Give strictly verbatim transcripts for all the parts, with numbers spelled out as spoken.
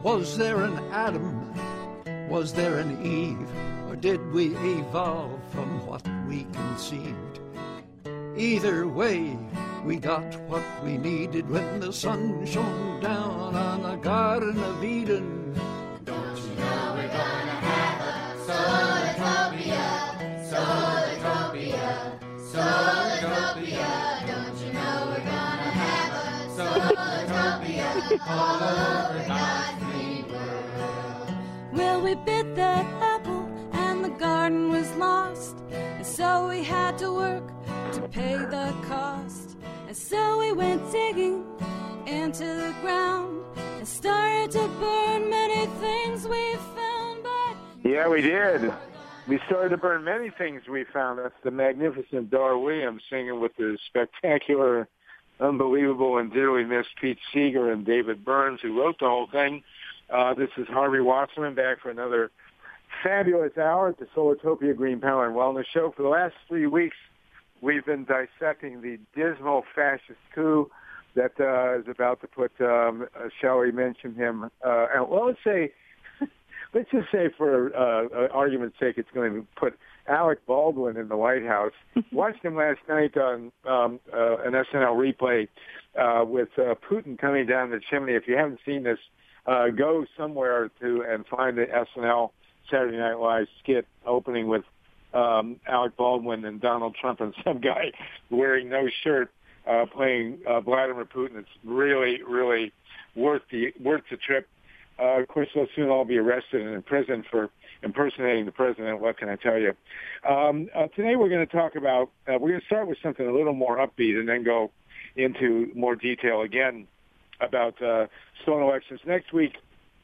Was there an Adam? Was there an Eve? Or did we evolve from what we conceived? Either way, we got what we needed when the sun shone down on the Garden of Eden. Don't you know we're gonna have a solartopia, solartopia, solartopia. Don't you know we're gonna have a solartopia all over God's green world? Well, we bit that apple and the garden was lost, and so we had to work to pay the cost. And so we went digging into the ground and started to burn many things we found. But yeah, we did. We started to burn many things we found. That's the magnificent Dar Williams singing with the spectacular, unbelievable, and dearly missed Pete Seeger and David Burns, who wrote the whole thing. Uh, this is Harvey Wasserman back for another fabulous hour at the Solartopia Green Power and Wellness Show. For the last three weeks, we've been dissecting the dismal fascist coup that uh, is about to put, um, uh, shall we mention him, uh, and, well, let's say, let's just say for uh, argument's sake, it's going to put Alec Baldwin in the White House. Watched him last night on um, uh, an S N L replay uh, with uh, Putin coming down the chimney. If you haven't seen this, uh, go somewhere to and find the S N L Saturday Night Live skit opening with Um, Alec Baldwin and Donald Trump and some guy wearing no shirt uh, playing uh, Vladimir Putin. It's really, really worth the worth the trip. Uh, of course, they'll soon all be arrested and in prison for impersonating the president. What can I tell you? Um, uh, today we're going to talk about, uh, we're going to start with something a little more upbeat and then go into more detail again about uh, stolen elections. Next week,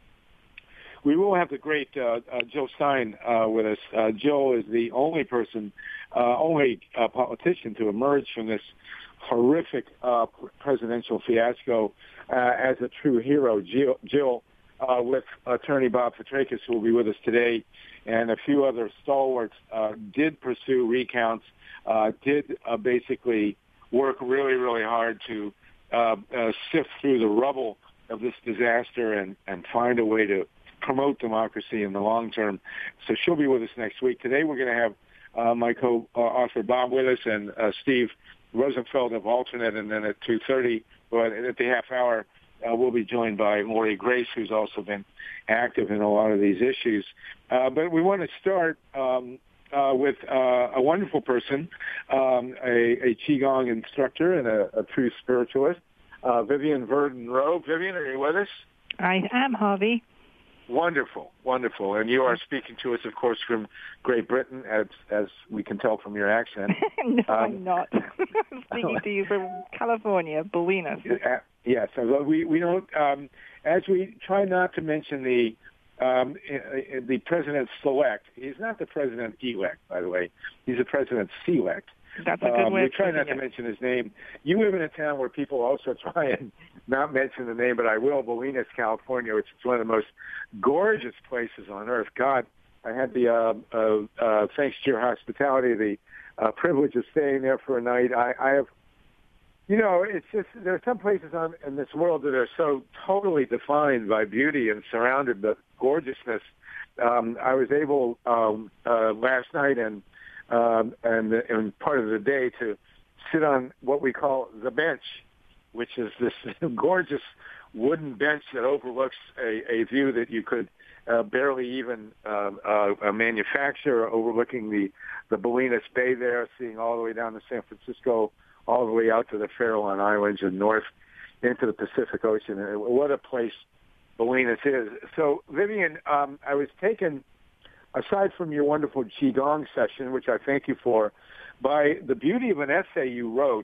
we will have the great uh, uh, Jill Stein uh, with us. Uh, Jill is the only person, uh, only uh, politician to emerge from this horrific uh, presidential fiasco uh, as a true hero. Jill, Jill uh, with attorney Bob Fitrakis, who will be with us today, and a few other stalwarts, uh, did pursue recounts, uh, did uh, basically work really, really hard to uh, uh, sift through the rubble of this disaster and, and find a way to promote democracy in the long term. So she'll be with us next week. Today we're going to have uh, my co-author Bob with us and uh, Steve Rosenfeld of Alternate, and then at two thirty, but at the half hour, uh, we'll be joined by Maury Grace, who's also been active in a lot of these issues. Uh, but we want to start um, uh, with uh, a wonderful person, um, a, a Qigong instructor and a, a true spiritualist, uh, Vivian Verdon Rowe. Vivian, are you with us? I am, Harvey. Wonderful, wonderful. And you are speaking to us, of course, from Great Britain, as as we can tell from your accent. No, um, I'm not. I'm speaking to you from California, Bolinas. Uh, yes, although we, we don't, um, as we try not to mention the um, the president-select, he's not the president-elect, by the way. He's the president-select. That's a good um, way we of try not it. to mention his name. You live in a town where people also try and not mention the name, but I will. Bolinas, California, which is one of the most gorgeous places on earth. God, I had the uh, uh, uh, thanks to your hospitality, the uh, privilege of staying there for a night. I, I have, you know, it's just there are some places on in this world that are so totally defined by beauty and surrounded by gorgeousness. Um, I was able um, uh, last night and. Um, and, and part of the day to sit on what we call the bench, which is this gorgeous wooden bench that overlooks a, a view that you could uh, barely even uh, uh, manufacture, overlooking the, the Bolinas Bay there, seeing all the way down to San Francisco, all the way out to the Farallon Islands and north into the Pacific Ocean. And what a place Bolinas is. So, Vivian, um, I was taken... aside from your wonderful Qigong session, which I thank you for, by the beauty of an essay you wrote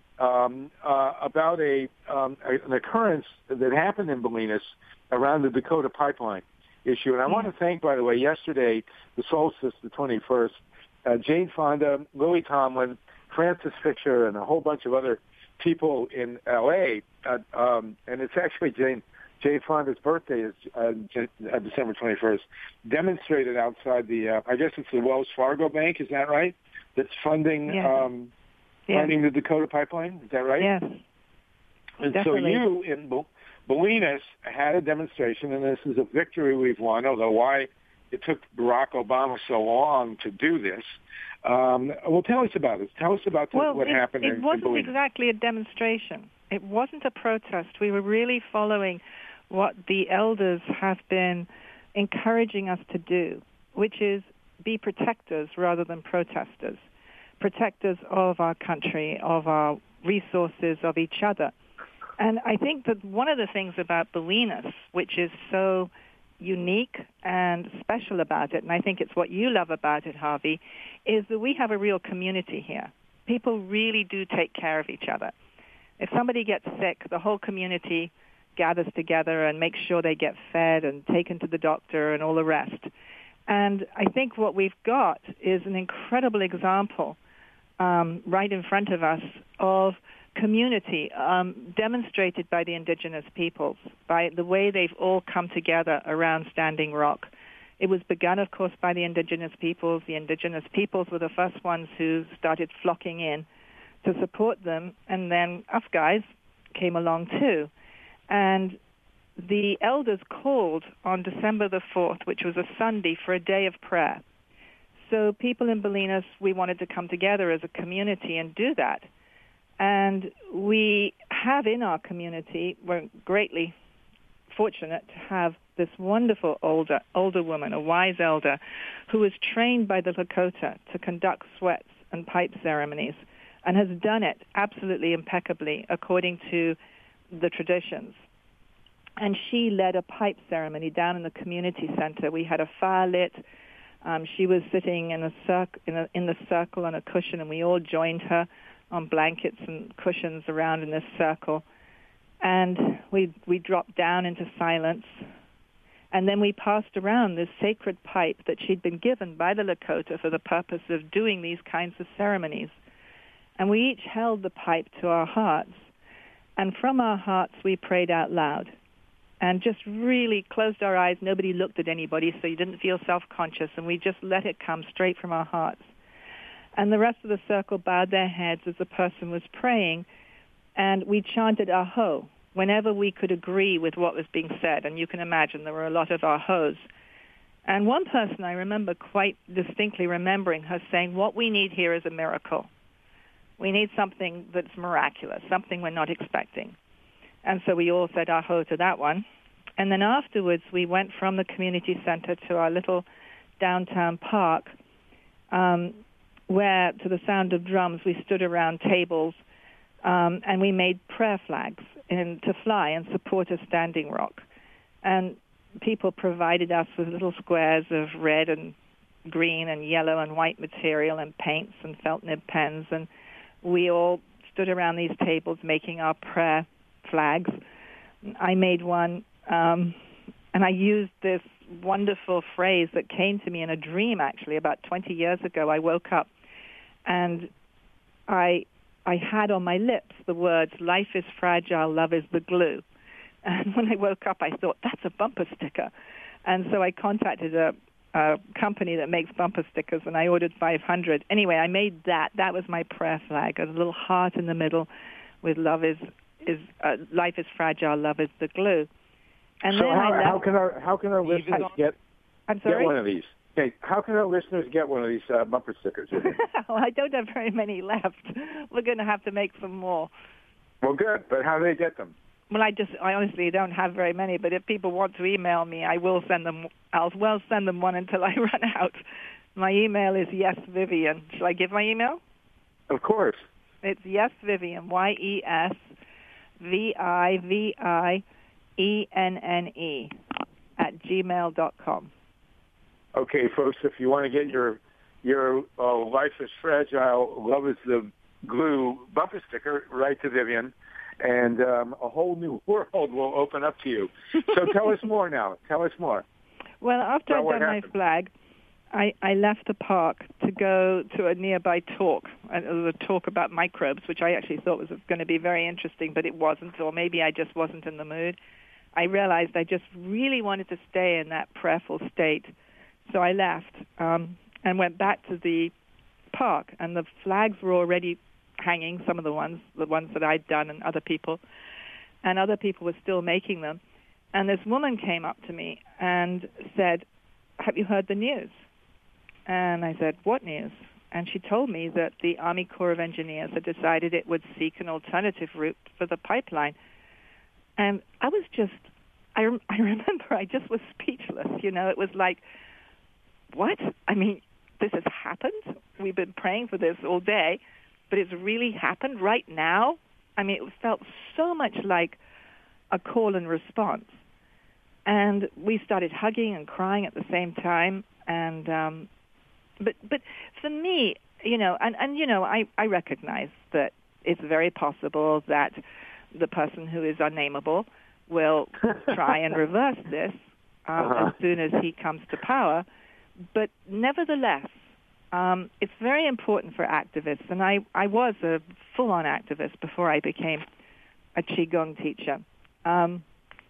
um, uh, about a, um, an occurrence that happened in Bolinas around the Dakota pipeline issue. And I want to thank, by the way, yesterday, the solstice, the twenty-first, uh, Jane Fonda, Lily Tomlin, Francis Fisher, and a whole bunch of other people in L A. Uh, um, and it's actually Jane Jane Fonda's birthday is uh, uh, December twenty-first, demonstrated outside the, uh, I guess it's the Wells Fargo Bank, is that right? That's funding Yes. um, Yes. funding the Dakota pipeline, is that right? Yes. And Definitely. so you in Bo- Bolinas had a demonstration, and this is a victory we've won, although why it took Barack Obama so long to do this. Um, well, tell us about it. Tell us about the, well, what it, happened it in, in wasn't Bolinas. exactly a demonstration. It wasn't a protest. We were really following what the elders have been encouraging us to do, which is be protectors rather than protesters, protectors of our country, of our resources, of each other. And I think that one of the things about Bolinas, which is so unique and special about it, and I think it's what you love about it, Harvey, is that we have a real community here. People really do take care of each other. If somebody gets sick, the whole community gathers together and makes sure they get fed and taken to the doctor and all the rest. And I think what we've got is an incredible example um, right in front of us of community um, demonstrated by the indigenous peoples, by the way they've all come together around Standing Rock. It was begun, of course, by the indigenous peoples. The indigenous peoples were the first ones who started flocking in to support them, and then us guys came along too. And the elders called on December the fourth, which was a Sunday, for a day of prayer. So people in Bolinas, we wanted to come together as a community and do that. And we have in our community, we're greatly fortunate to have this wonderful older older woman, a wise elder, who was trained by the Lakota to conduct sweats and pipe ceremonies and has done it absolutely impeccably according to the traditions. And she led a pipe ceremony down in the community center. We had a fire lit. Um, she was sitting in, a circ- in, a, in the circle on a cushion, and we all joined her on blankets and cushions around in this circle. And we we dropped down into silence. And then we passed around this sacred pipe that she'd been given by the Lakota for the purpose of doing these kinds of ceremonies. And we each held the pipe to our hearts. And from our hearts, we prayed out loud and just really closed our eyes. Nobody looked at anybody, so you didn't feel self-conscious. And we just let it come straight from our hearts. And the rest of the circle bowed their heads as the person was praying. And we chanted Aho whenever we could agree with what was being said. And you can imagine there were a lot of Ahos. And one person I remember quite distinctly remembering her saying, what we need here is a miracle. We need something that's miraculous, something we're not expecting. And so we all said Aho to that one. And then afterwards, we went from the community center to our little downtown park, um, where, to the sound of drums, we stood around tables, um, and we made prayer flags in, to fly in support of Standing Rock. And people provided us with little squares of red and green and yellow and white material and paints and felt nib pens, and we all stood around these tables making our prayer flags. I made one, um, and I used this wonderful phrase that came to me in a dream, actually, about twenty years ago. I woke up, and I I had on my lips the words, life is fragile, love is the glue. And when I woke up, I thought, that's a bumper sticker. And so I contacted a, a company that makes bumper stickers, and I ordered five hundred. Anyway, I made that. That was my prayer flag, a little heart in the middle with love is, is uh, life is fragile, love is the glue. And so then how, I left. how can our how can our listeners get I'm get sorry? one of these? Okay, how can our listeners get one of these uh, bumper stickers? Well, I don't have very many left. We're going to have to make some more. Well, good, but how do they get them? Well, I just, I honestly don't have very many, but if people want to email me, I will send them, I'll well send them one until I run out. My email is yesvivian. Shall I give my email? Of course. It's yesvivian, Y E S V I V I E N N E, at gmail dot com. Okay, folks, if you want to get your your uh, life is fragile, love is the glue bumper sticker, write to Vivian, and um, a whole new world will open up to you. So tell us more now. Tell us more. Well, after Well, I'd done my flag, I, I left the park to go to a nearby talk. It was a talk about microbes, which I actually thought was going to be very interesting, but it wasn't, or maybe I just wasn't in the mood. I realized I just really wanted to stay in that prayerful state. So I left um, and went back to the park, and the flags were already hanging, some of the ones, the ones that I'd done and other people. and other people were still making them. And this woman came up to me and said, "Have you heard the news?" And I said, "What news?" And she told me that the Army Corps of Engineers had decided it would seek an alternative route for the pipeline. And I was just, I, rem- I remember I just was speechless. You know, it was like, what? I mean, this has happened? We've been praying for this all day, but it's really happened right now? I mean, it felt so much like a call and response. And we started hugging and crying at the same time. And, um, but, but for me, you know, and, and you know, I, I recognize that it's very possible that the person who is unnameable will try and reverse this um, uh-huh. as soon as he comes to power. But nevertheless, um, it's very important for activists, and I, I was a full-on activist before I became a Qigong teacher. Um,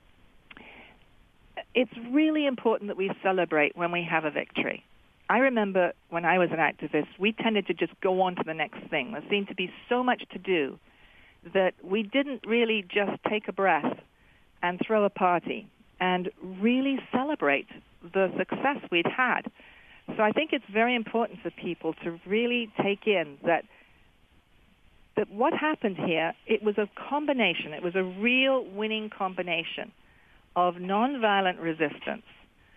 it's really important that we celebrate when we have a victory. I remember when I was an activist, we tended to just go on to the next thing. There seemed to be so much to do that we didn't really just take a breath and throw a party and really celebrate the success we'd had. So I think it's very important for people to really take in that that what happened here, it was a combination, it was a real winning combination of nonviolent resistance,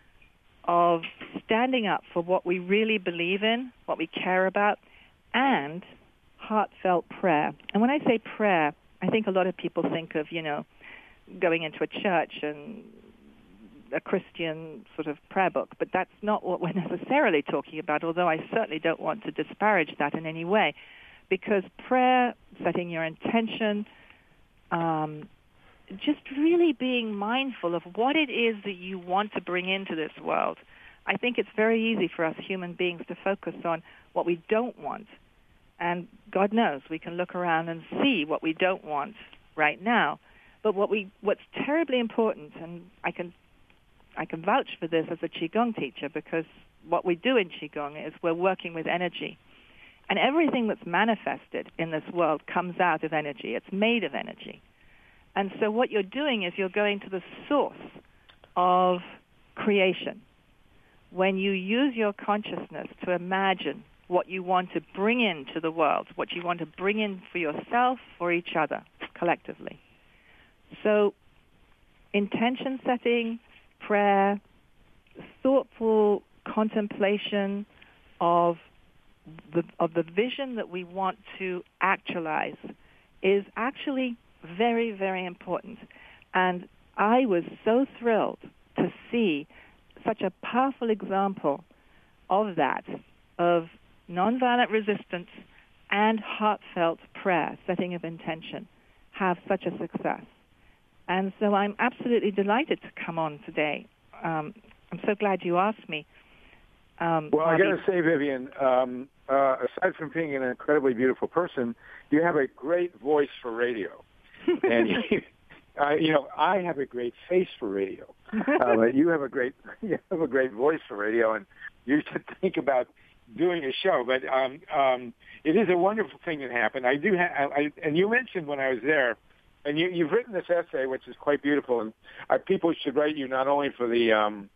of standing up for what we really believe in, what we care about, and heartfelt prayer. And when I say prayer, I think a lot of people think of, you know, going into a church and a Christian sort of prayer book, but that's not what we're necessarily talking about, although I certainly don't want to disparage that in any way, because prayer, setting your intention, um, just really being mindful of what it is that you want to bring into this world. I think it's very easy for us human beings to focus on what we don't want, and God knows we can look around and see what we don't want right now. But what we, what's terribly important, and I can I can vouch for this as a Qigong teacher, because what we do in Qigong is we're working with energy. And everything that's manifested in this world comes out of energy. It's made of energy. And so what you're doing is you're going to the source of creation. When you use your consciousness to imagine what you want to bring into the world, what you want to bring in for yourself or each other collectively. So intention setting, prayer, thoughtful contemplation of the of the vision that we want to actualize is actually very, very important. And I was so thrilled to see such a powerful example of that, of nonviolent resistance and heartfelt prayer, setting of intention, have such a success. And so I'm absolutely delighted to come on today. Um, I'm so glad you asked me. Um, well, Bobby. I got to say, Vivian, um, uh, aside from being an incredibly beautiful person, you have a great voice for radio. and you, uh, you know, I have a great face for radio. Uh, but you have a great, you have a great voice for radio, and you should think about doing a show. But um, um, it is a wonderful thing that happened. I do, ha- I, and you mentioned when I was there. And you, you've written this essay, which is quite beautiful, and uh, people should write you not only for the um,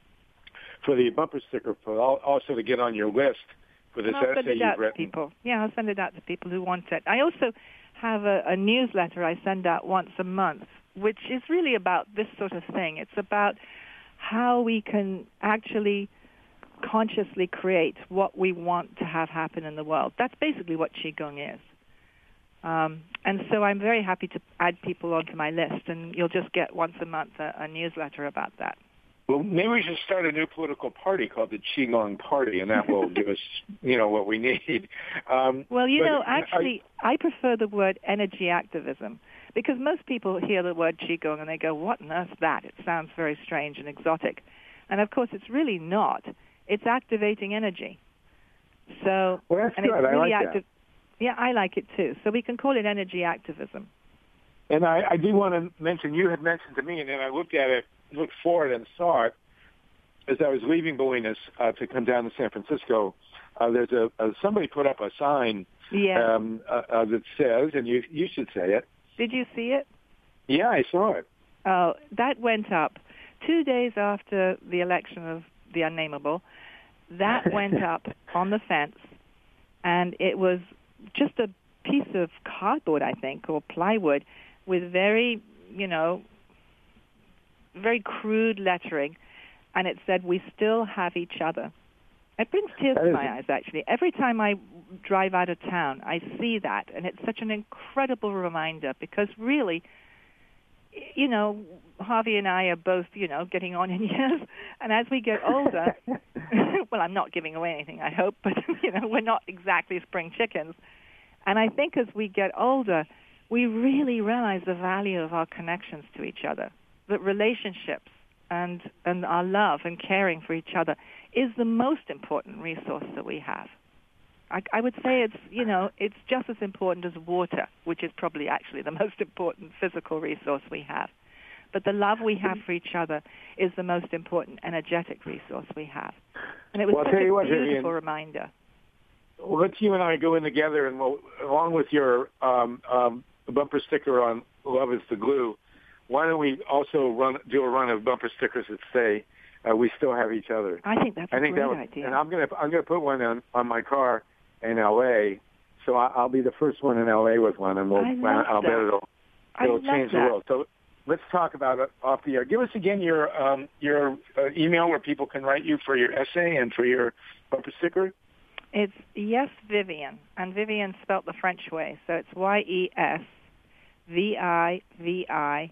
for the bumper sticker, but also to get on your list for this I'll essay send it you've out written. to people. Yeah, I'll send it out to people who want it. I also have a, a newsletter I send out once a month, which is really about this sort of thing. It's about how we can actually consciously create what we want to have happen in the world. That's basically what Qigong is. Um, and so I'm very happy to add people onto my list, and you'll just get once a month a, a newsletter about that. Well, maybe we should start a new political party called the Qigong Party, and that will give us, you know, what we need. Um, well, you but, know, actually, I, I prefer the word energy activism, because most people hear the word Qigong and they go, what on earth's that? It sounds very strange and exotic. And, of course, it's really not. It's activating energy. So, well, that's and good. It's really I like active- that. Yeah, I like it too. So we can call it energy activism. And I, I do want to mention, you had mentioned to me, and then I looked at it, looked for it and saw it, as I was leaving Bolinas uh, to come down to San Francisco. Uh, there's a, a somebody put up a sign Yeah. um, uh, uh, that says, and you you should say it. Did you see it? Yeah, I saw it. Oh, that went up two days after the election of the unnameable. That went up on the fence, and it was just a piece of cardboard, I think, or plywood, with very, you know, very crude lettering, and it said, "We still have each other." It brings tears to my eyes, actually. Every time I drive out of town, I see that, and it's such an incredible reminder, because really, you know, Harvey and I are both, you know, getting on in years, and as we get older, well, I'm not giving away anything, I hope, but, you know, we're not exactly spring chickens. And I think as we get older, we really realize the value of our connections to each other, that relationships and, and our love and caring for each other is the most important resource that we have. I, I would say it's, you know, it's just as important as water, which is probably actually the most important physical resource we have. But the love we have for each other is the most important energetic resource we have. And it was well, such a what, beautiful Vivian, reminder. Well, let's you and I go in together, and we'll, along with your um, um, bumper sticker on "Love is the Glue," why don't we also run do a run of bumper stickers that say uh, "We still have each other"? I think that's I think a great that would, idea. And I'm gonna I'm gonna put one on, on my car in L A, so I, I'll be the first one in L A with one, and we'll I love I'll that. bet it'll it'll I change love the world. So let's talk about it off the air. Give us again your um, your uh, email where people can write you for your essay and for your bumper sticker. It's Yes Vivian, and Vivian spelt the French way, so it's Y E S V I V I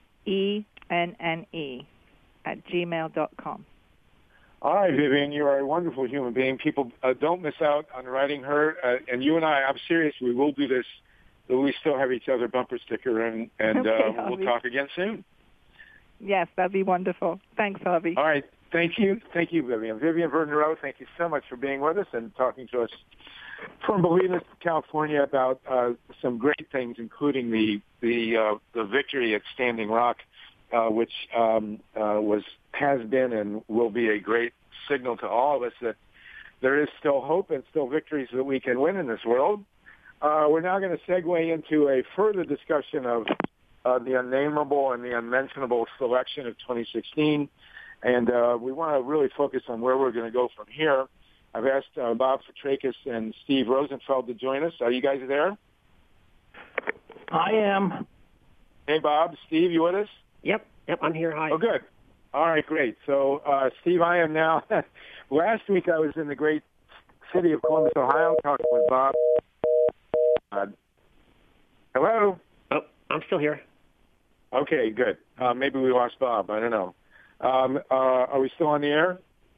E N N E at gmail dot com. All right, Vivian, you are a wonderful human being. People uh, don't miss out on writing her, uh, and you and I, I'm serious, we will do this. We still have each other bumper sticker, and, and Okay, uh, we'll Harvey. talk again soon. Yes, that'd be wonderful. Thanks, Harvey. All right. Thank you. Thank you, Vivian. Vivian Vernereau, thank you so much for being with us and talking to us from Bolinas, California, about uh, some great things, including the the uh, the victory at Standing Rock, uh, which um, uh, was has been and will be a great signal to all of us that there is still hope and still victories that we can win in this world. Uh, we're now going to segue into a further discussion of uh, the unnameable and the unmentionable selection of twenty sixteen. And uh, we want to really focus on where we're going to go from here. I've asked uh, Bob Fitrakis and Steve Rosenfeld to join us. Are you guys there? I am. Hey, Bob. Steve, you with us? Yep, yep, I'm here. Hi. Oh, good. All right, great. So, uh, Steve, I am now. Last week I was in the great city of Columbus, Ohio, talking with Bob. Uh, hello? Oh, I'm still here. Okay, good. Uh, maybe we lost Bob. I don't know. Um, uh, are we still on the air?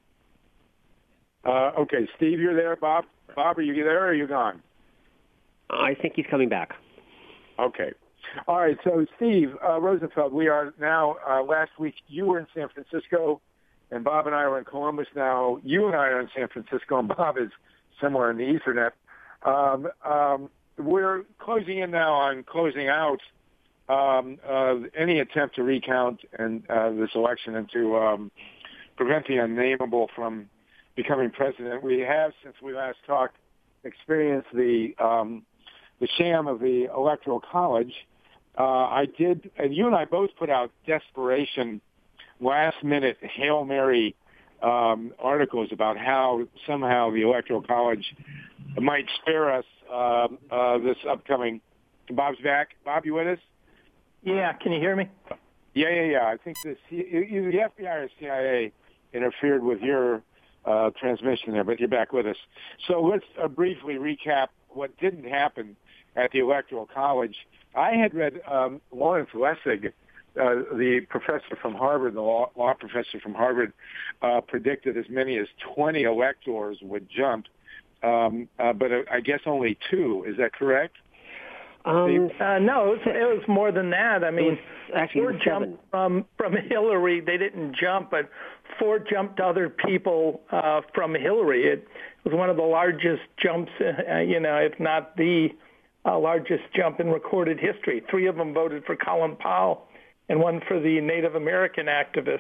Uh, okay, Steve, you're there. Bob, Bob, are you there or are you gone? I think he's coming back. Okay. All right, so Steve uh, Rosenfeld, we are now, uh, last week you were in San Francisco and Bob and I were in Columbus. Now you and I are in San Francisco and Bob is somewhere in the Ethernet. Um, um, we're closing in now on closing out um, uh, any attempt to recount and uh, this election and to um, prevent the unnameable from becoming president. We have, since we last talked, experienced the um, the sham of the Electoral College. Uh, I did, and you and I both put out desperation, last-minute Hail Mary um, articles about how somehow the Electoral College might spare us uh, uh, this upcoming. Bob's back. Bob, you with us? Yeah, can you hear me? Yeah, yeah, yeah. I think this, either the F B I or C I A interfered with your uh, transmission there, but you're back with us. So let's uh, briefly recap what didn't happen at the Electoral College. I had read um, Lawrence Lessig, uh, the professor from Harvard, the law, law professor from Harvard, uh, predicted as many as twenty electors would jump, um, uh, but uh, I guess only two. Is that correct? Um, Uh, no, it was, it was more than that. I mean, actually four seven. jumped from from Hillary. They didn't jump, but four jumped other people uh, from Hillary. It was one of the largest jumps, uh, you know, if not the uh, largest jump in recorded history. Three of them voted for Colin Powell, and one for the Native American activist.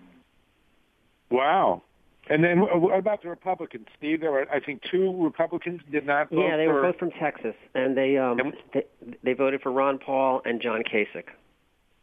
Wow. And then what about the Republicans, Steve? There were, I think, two Republicans did not vote yeah, they for... were both from Texas, and they um they, they voted for Ron Paul and John Kasich.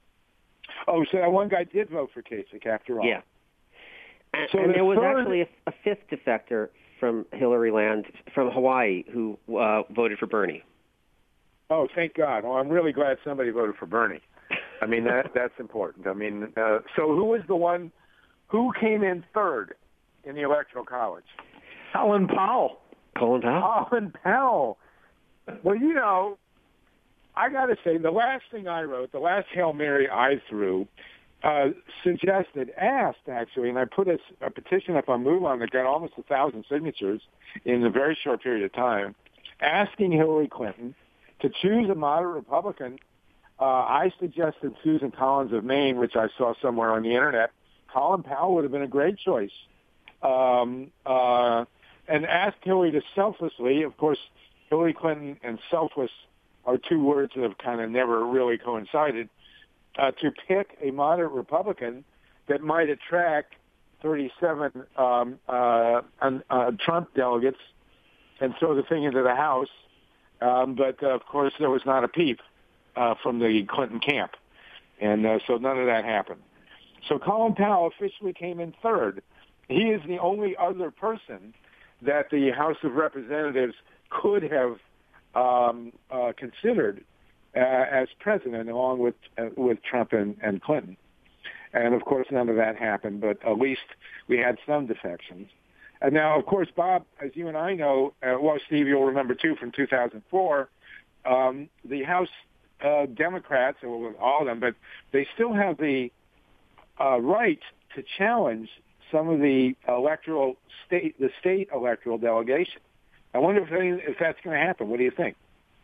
Oh, so that one guy did vote for Kasich after all. Yeah. And, So and the there was third- actually a, a fifth defector from Hillary Land from Hawaii who uh, voted for Bernie. Oh, thank God. Well, I'm really glad somebody voted for Bernie. I mean, that that's important. I mean, uh, so who was the one who came in third in the Electoral College? Colin Powell. Colin Powell? Colin Powell. Well, you know, I got to say, the last thing I wrote, the last Hail Mary I threw, uh, suggested, asked actually, and I put a, a petition up on MoveOn that got almost a thousand signatures in a very short period of time, asking Hillary Clinton to choose a moderate Republican. Uh, I suggested Susan Collins of Maine, which I saw somewhere on the internet. Colin Powell would have been a great choice. Um, uh, and asked Hillary to selflessly, of course, Hillary Clinton and selfless are two words that have kind of never really coincided, uh, to pick a moderate Republican that might attract thirty-seven um, uh, uh, Trump delegates and throw the thing into the House. Um, but, uh, of course, there was not a peep uh, from the Clinton camp. And uh, so none of that happened. So Colin Powell officially came in third. He is the only other person that the House of Representatives could have um, uh, considered uh, as president, along with uh, with Trump and, and Clinton. And, of course, none of that happened, but at least we had some defections. And now, of course, Bob, as you and I know, uh, well, Steve, you'll remember, too, from two thousand four, um, the House uh, Democrats, well, all of them, but they still have the uh, right to challenge some of the electoral state, the state electoral delegation. I wonder if, any, if that's going to happen. What do you think?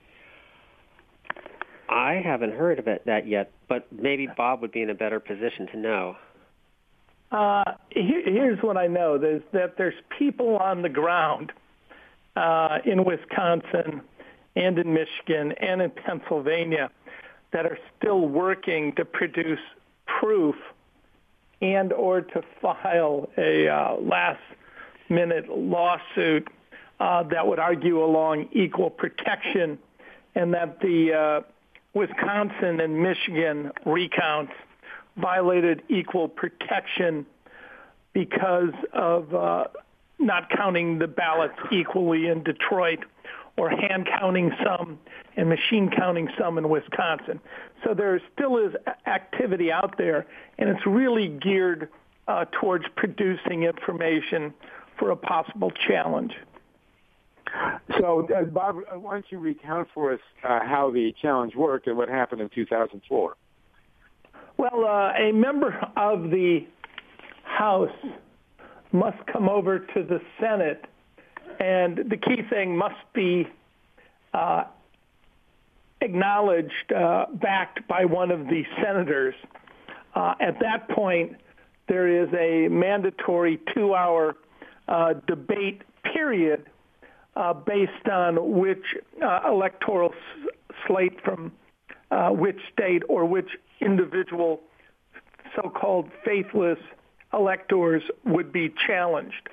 I haven't heard of it that yet, but maybe Bob would be in a better position to know. Uh, here, here's what I know: there's that there's people on the ground uh, in Wisconsin and in Michigan and in Pennsylvania that are still working to produce proof and or to file a uh, last-minute lawsuit uh, that would argue along equal protection, and that the uh, Wisconsin and Michigan recounts violated equal protection because of uh, not counting the ballots equally in Detroit, or hand counting some and machine counting some in Wisconsin. So there still is activity out there, and it's really geared uh, towards producing information for a possible challenge. So, uh, Bob, why don't you recount for us uh, how the challenge worked and what happened in two thousand four? Well, uh, a member of the House must come over to the Senate, and the key thing must be uh, acknowledged, uh, backed by one of the senators. Uh, at that point, there is a mandatory two-hour uh, debate period uh, based on which uh, electoral s- slate from uh, which state or which individual so-called faithless electors would be challenged.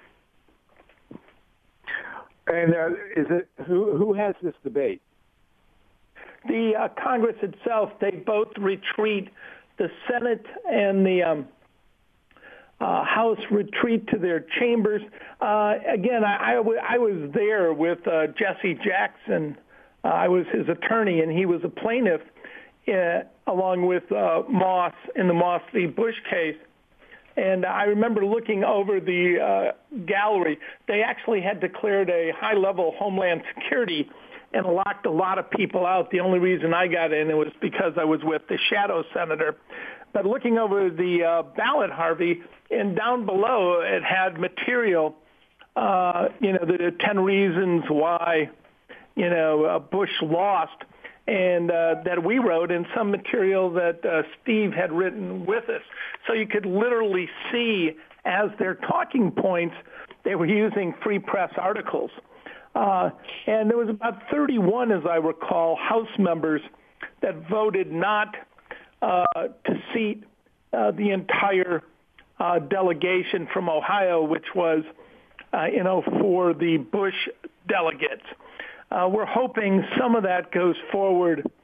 And uh, is it who who has this debate? The uh, Congress itself, they both retreat. The Senate and the um, uh, House retreat to their chambers. Uh, again, I, I, w- I was there with uh, Jesse Jackson. Uh, I was his attorney, and he was a plaintiff uh, along with uh, Moss in the Moss v. Bush case. And I remember looking over the uh, gallery. They actually had declared a high-level Homeland Security and locked a lot of people out. The only reason I got in it was because I was with the shadow senator. But looking over the uh, ballot, Harvey, and down below it had material, uh, you know, the ten reasons why, you know, uh, Bush lost, and uh, that we wrote, and some material that uh, Steve had written with us. So you could literally see, as their talking points, they were using free press articles. Uh, and there was about thirty-one, as I recall, House members that voted not uh, to seat uh, the entire uh, delegation from Ohio, which was, uh, you know, for the Bush delegates. Uh, we're hoping some of that goes forward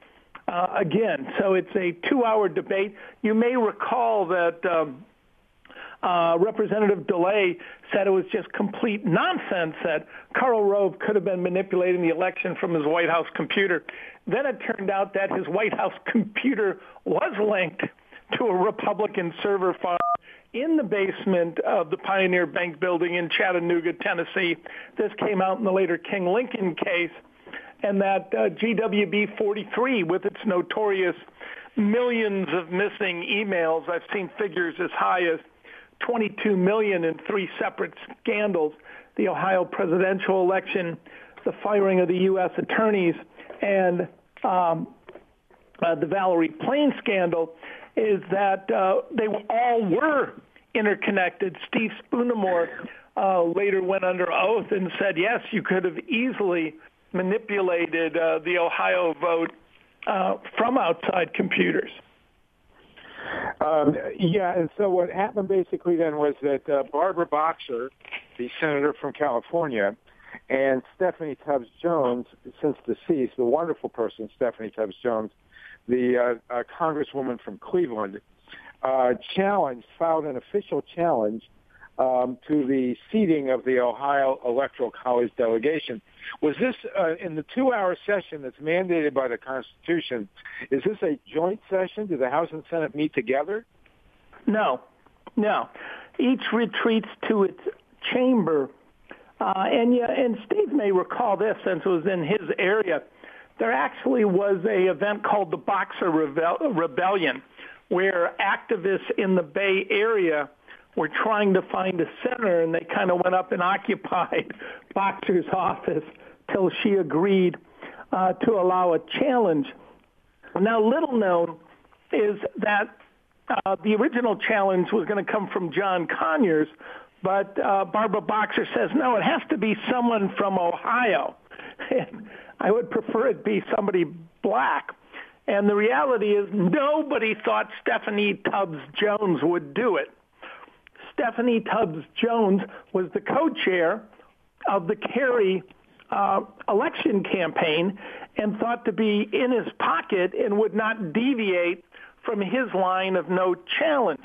uh, again. So it's a two-hour debate. You may recall that um, uh, Representative DeLay said it was just complete nonsense that Karl Rove could have been manipulating the election from his White House computer. Then it turned out that his White House computer was linked to a Republican server farm in the basement of the Pioneer Bank building in Chattanooga, Tennessee. This came out in the later King Lincoln case. And that uh, G W B forty-three, with its notorious millions of missing emails, I've seen figures as high as twenty-two million in three separate scandals, the Ohio presidential election, the firing of the U S attorneys, and um, uh, the Valerie Plame scandal, is that uh, they all were interconnected. Steve Spoonemore uh, later went under oath and said, yes, you could have easily manipulated uh, the Ohio vote uh, from outside computers. Um, yeah, and so what happened basically then was that uh, Barbara Boxer, the senator from California, and Stephanie Tubbs Jones, since deceased, the wonderful person Stephanie Tubbs Jones, the uh, uh, congresswoman from Cleveland, uh, challenged, filed an official challenge um, to the seating of the Ohio Electoral College delegation. Was this, uh, in the two-hour session that's mandated by the Constitution, is this a joint session? Do the House and Senate meet together? No, no. Each retreats to its chamber. Uh, and, yeah, and Steve may recall this since it was in his area. There actually was a event called the Boxer Rebel- Rebellion, where activists in the Bay Area were trying to find a senator, and they kind of went up and occupied Boxer's office till she agreed uh, to allow a challenge. Now, little known is that uh, the original challenge was going to come from John Conyers, but uh, Barbara Boxer says, no, it has to be someone from Ohio. And I would prefer it be somebody black. And the reality is nobody thought Stephanie Tubbs Jones would do it. Stephanie Tubbs Jones was the co-chair of the Kerry uh, election campaign and thought to be in his pocket and would not deviate from his line of no challenge.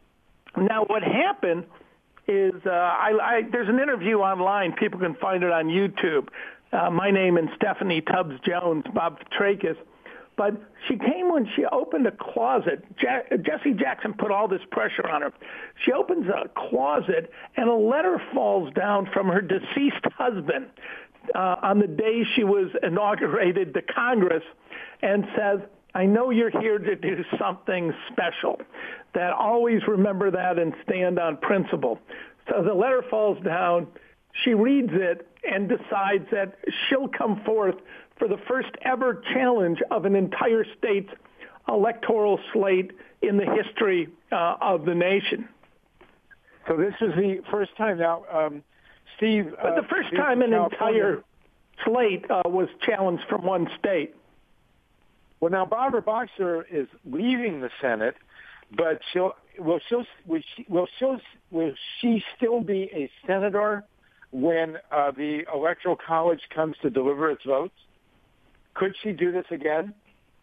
Now, what happened is uh, I, I, there's an interview online. People can find it on YouTube. Uh, my name and Stephanie Tubbs Jones, Bob Petrakis. But she came when she opened a closet. Ja- Jesse Jackson put all this pressure on her. She opens a closet, and a letter falls down from her deceased husband uh, on the day she was inaugurated to Congress, and says, I know you're here to do something special. That always remember that and stand on principle. So the letter falls down. She reads it and decides that she'll come forth for the first ever challenge of an entire state's electoral slate in the history uh, of the nation. So this was the first time now, um, Steve. But the uh, first Steve time an California. entire slate uh, was challenged from one state. Well, now Barbara Boxer is leaving the Senate, but she'll will she'll will she will she'll, will she still be a senator when uh, the Electoral College comes to deliver its votes? Could she do this again?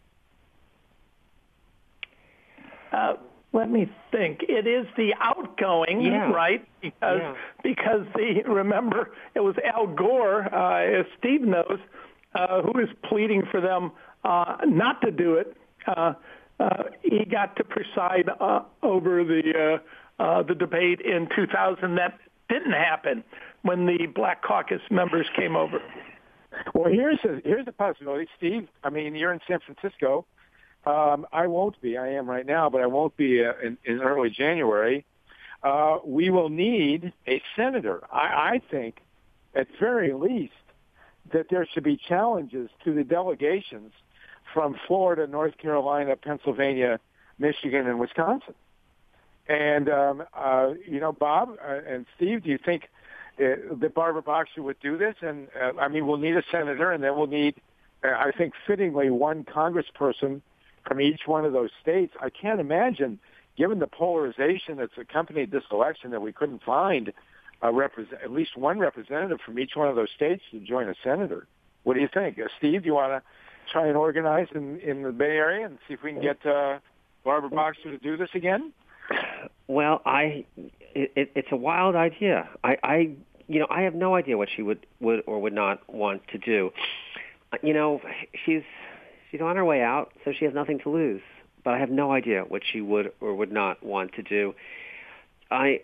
Uh, let me think. It is the outgoing, yeah. right? Because yeah. because the remember it was Al Gore, uh, as Steve knows, uh, who is pleading for them uh, not to do it. Uh, uh, he got to preside uh, over the uh, uh, the debate in two thousand. That didn't happen when the Black Caucus members came over. Well, here's a here's a possibility, Steve. I mean, you're in San Francisco. Um, I won't be. I am right now, but I won't be uh, in, in early January. Uh, we will need a senator. I, I think, at very least, that there should be challenges to the delegations from Florida, North Carolina, Pennsylvania, Michigan, and Wisconsin. And um, uh, you know, Bob uh, and Steve, do you think uh, that Barbara Boxer would do this? And uh, I mean, we'll need a senator, and then we'll need, uh, I think, fittingly, one congressperson from each one of those states. I can't imagine, given the polarization that's accompanied this election, that we couldn't find a represent, at least one representative from each one of those states to join a senator. What do you think? Uh, Steve, do you want to try and organize in, in the Bay Area and see if we can get uh, Barbara Boxer to do this again? Well, I it, it's a wild idea. I, I you know I have no idea what she would, would or would not want to do. You know, she's she's on her way out, so she has nothing to lose. But I have no idea what she would or would not want to do. I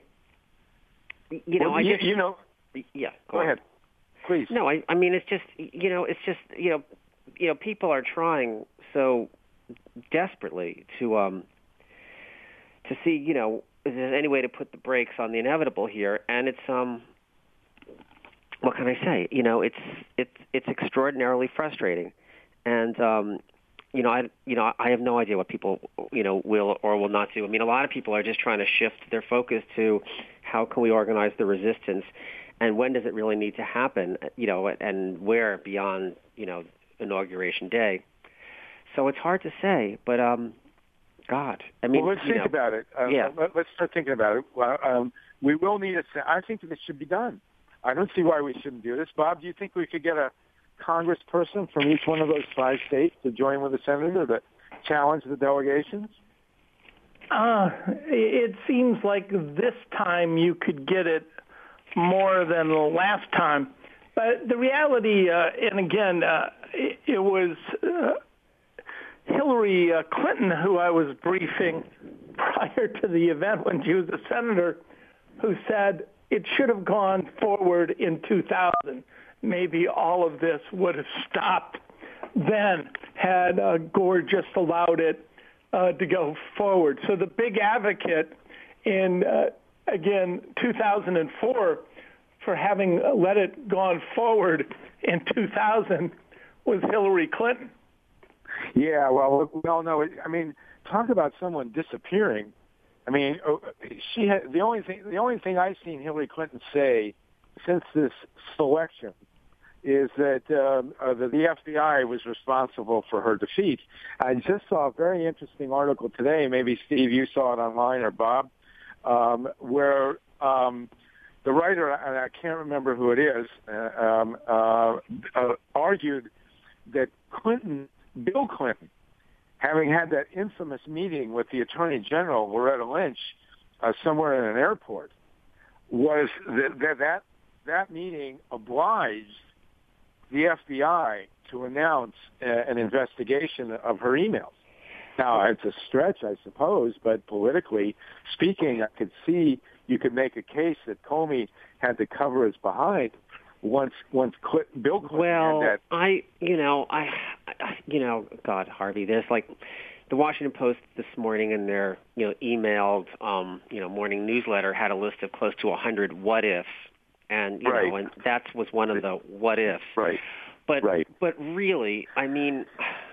you know well, I you, just, you know yeah go, go ahead please. No, I I mean it's just you know it's just you know you know people are trying so desperately to um. to see, you know, if there's any way to put the brakes on the inevitable here. And it's, um, what can I say? You know, it's it's it's extraordinarily frustrating. And, um, you know, I you know I have no idea what people, you know, will or will not do. I mean, a lot of people are just trying to shift their focus to how can we organize the resistance and when does it really need to happen, you know, and where beyond, you know, Inauguration Day. So it's hard to say, but, um, God, I mean, well, let's you think know, about it. Uh, yeah. Let's start thinking about it. Well, um, we will need a. I think that this should be done. I don't see why we shouldn't do this. Bob, do you think we could get a congressperson from each one of those five states to join with the senator to challenge the delegations? Uh, it seems like this time you could get it more than the last time. But the reality, uh, and again, uh, it, it was. Uh, Hillary uh, Clinton, who I was briefing prior to the event when she was a senator, who said it should have gone forward in two thousand. Maybe all of this would have stopped then had uh, Gore just allowed it uh, to go forward. So the big advocate in, uh, again, two thousand four for having let it gone forward in two thousand was Hillary Clinton. Yeah, well, we all know it. I mean, talk about someone disappearing. I mean, she had the only thing. The only thing I've seen Hillary Clinton say since this selection is that um, uh, the, the F B I was responsible for her defeat. I just saw a very interesting article today. Maybe Steve, you saw it online, or Bob, um, where um, the writer, and I can't remember who it is, uh, um, uh, uh, argued that Clinton. Bill Clinton, having had that infamous meeting with the Attorney General, Loretta Lynch, uh, somewhere in an airport, was that, that that that meeting obliged the F B I to announce uh, an investigation of her emails. Now, it's a stretch, I suppose, but politically speaking, I could see you could make a case that Comey had to cover his behind once once Clinton, Bill Clinton well, had that. I, you know, I, I, you know, God, Harvey, there's like the Washington Post this morning in their, you know, emailed, um, you know, morning newsletter had a list of close to a hundred what ifs, and you right. know, and that was one of the what ifs. Right. But right. but really, I mean,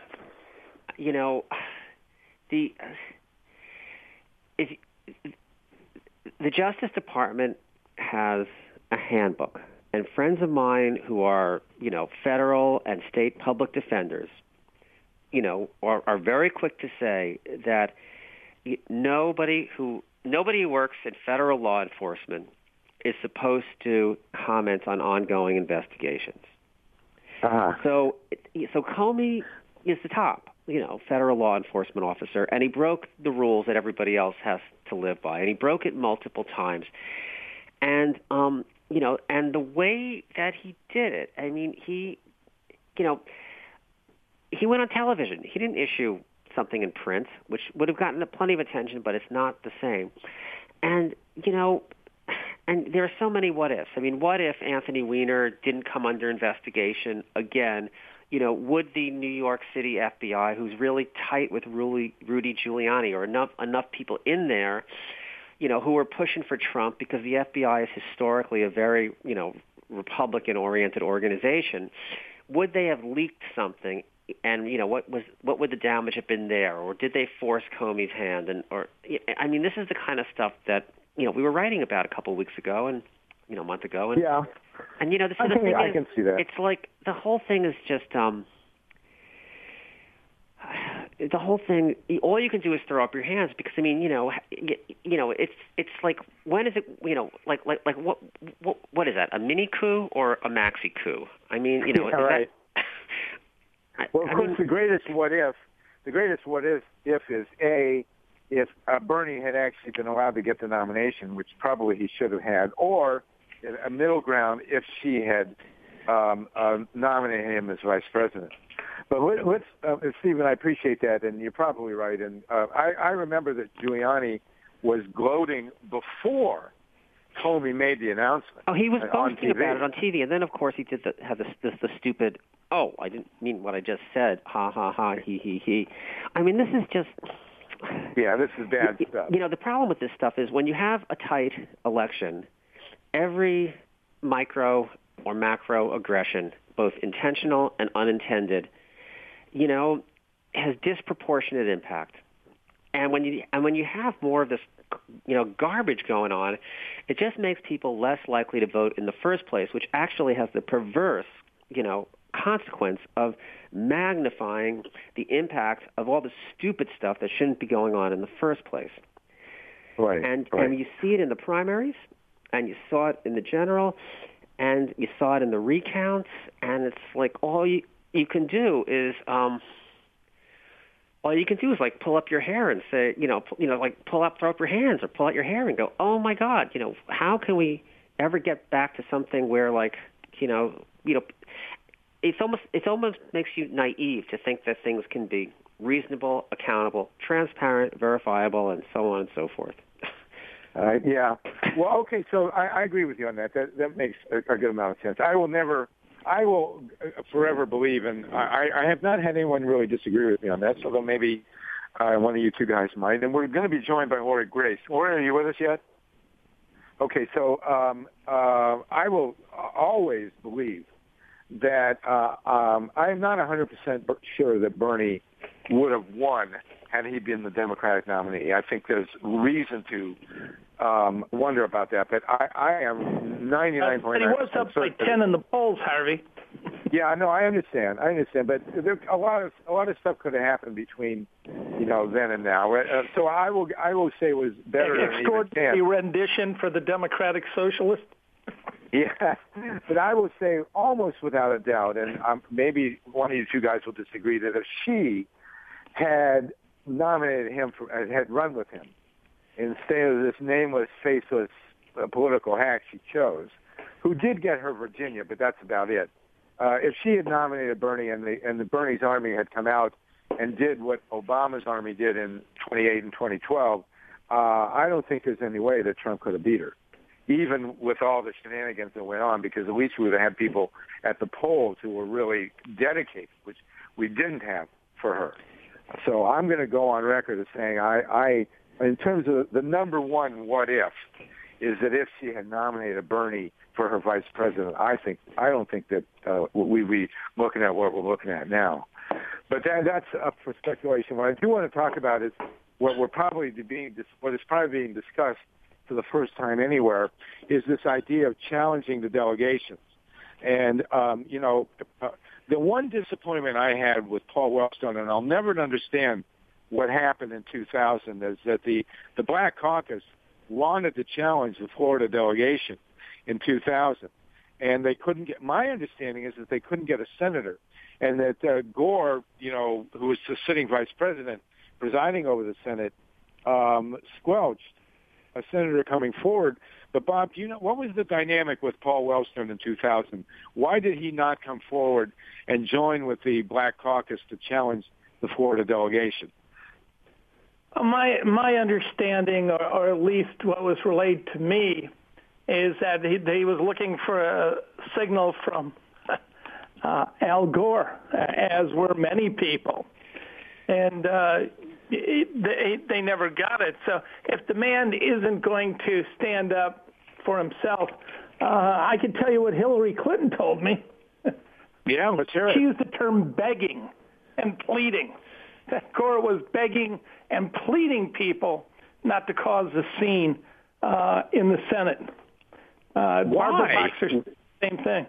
you know, the if the Justice Department has a handbook. And friends of mine who are, you know, federal and state public defenders, you know, are, are very quick to say that nobody who nobody who works in federal law enforcement is supposed to comment on ongoing investigations. Uh-huh. So, so Comey is the top, you know, federal law enforcement officer, and he broke the rules that everybody else has to live by, and he broke it multiple times. And um, you know, and the way that he did it, I mean, he, you know, he went on television. He didn't issue something in print, which would have gotten plenty of attention, but it's not the same. And, you know, and there are so many what ifs. I mean, what if Anthony Weiner didn't come under investigation again? You know, would the New York City F B I, who's really tight with Rudy, Rudy Giuliani, or enough enough people in there, you know, who are pushing for Trump, because the F B I is historically a very, you know, Republican-oriented organization, would they have leaked something? And, you know, what was what would the damage have been there? Or did they force Comey's hand? And or I mean, this is the kind of stuff that, you know, we were writing about a couple of weeks ago and, you know, a month ago. And, yeah. And, you know, the, I, the can, thing I is, can see that. It's like the whole thing is just, um, the whole thing, all you can do is throw up your hands, because, I mean, you know, you know, it's it's like, when is it, you know, like like like what what what is that? A mini coup or a maxi coup? I mean, you know, yeah, is right. that, Well, of I course, mean, the greatest what if, the greatest what if, if is A, if uh, Bernie had actually been allowed to get the nomination, which probably he should have had, or a middle ground if she had um, uh, nominated him as vice president. But let, let's, uh, Stephen, I appreciate that, and you're probably right. And uh, I, I remember that Giuliani was gloating before Comey made the announcement. Oh, he was on boasting T V. about it on T V, and then of course he did the, have this, this the stupid. Oh, I didn't mean what I just said. Ha ha ha. He he he. I mean, this is just. Yeah, this is bad you, stuff. You know, the problem with this stuff is when you have a tight election, every micro or macro aggression, both intentional and unintended, you know, has disproportionate impact. And when you and when you have more of this, you know, garbage going on, it just makes people less likely to vote in the first place, which actually has the perverse, you know, consequence of magnifying the impact of all the stupid stuff that shouldn't be going on in the first place. Right. And right. and you see it in the primaries, and you saw it in the general, and you saw it in the recounts, and it's like all you you can do is um, all you can do is like pull up your hair and say, you know, pu- you know, like pull up, throw up your hands, or pull out your hair and go, oh my God, you know, how can we ever get back to something where like, you know, you know, it's almost it almost makes you naive to think that things can be reasonable, accountable, transparent, verifiable, and so on and so forth. Uh, yeah. Well, okay. So I, I agree with you on that. That that makes a, a good amount of sense. I will never, I will forever believe, and I, I have not had anyone really disagree with me on that. Although maybe uh, one of you two guys might. And we're going to be joined by Lori Grace. Lori, are you with us yet? Okay. So um, uh, I will always believe that uh, um, I am not one hundred percent sure that Bernie would have won had he been the Democratic nominee. I think there's reason to um, wonder about that, but I, I am ninety-nine point nine percent But he was up by ten in the polls, Harvey. Yeah, no, I understand. I understand, but there, a lot of a lot of stuff could have happened between, you know, then and now. Uh, so I will I will say it was better than extraordinary rendition for the Democratic Socialist. Yeah, but I will say almost without a doubt, and um, maybe one of you two guys will disagree, that if she had nominated him for, uh, had run with him, instead of this nameless, faceless uh, political hack she chose, who did get her Virginia, but that's about it. Uh, if she had nominated Bernie and the and the Bernie's army had come out and did what Obama's army did in twenty-eight and twenty twelve, uh, I don't think there's any way that Trump could have beat her, even with all the shenanigans that went on, because at least we would have had people at the polls who were really dedicated, which we didn't have for her. So I'm going to go on record as saying I, I, in terms of the number one what if, is that if she had nominated Bernie for her vice president, I think I don't think that uh, we'd be looking at what we're looking at now. But that, that's up for speculation. What I do want to talk about is what we're probably being what is probably being discussed for the first time anywhere is this idea of challenging the delegations. And, um, you know, uh, the one disappointment I had with Paul Wellstone, and I'll never understand what happened in two thousand, is that the, the Black Caucus wanted to challenge the Florida delegation in two thousand. And they couldn't get, my understanding is that they couldn't get a senator. And that uh, Gore, you know, who was the sitting vice president presiding over the Senate, um, squelched a senator coming forward. But Bob, do you know what was the dynamic with Paul Wellstone in two thousand? Why did he not come forward and join with the Black Caucus to challenge the Florida delegation? My my understanding, or, or at least what was relayed to me, is that he, he was looking for a signal from uh, Al Gore, as were many people, and uh, they they never got it. So if the man isn't going to stand up for himself, uh, I can tell you what Hillary Clinton told me. Yeah, let's hear it. She used the term begging and pleading. That Gore was begging and pleading people not to cause a scene uh, in the Senate. Uh, Barbara Boxer, same thing.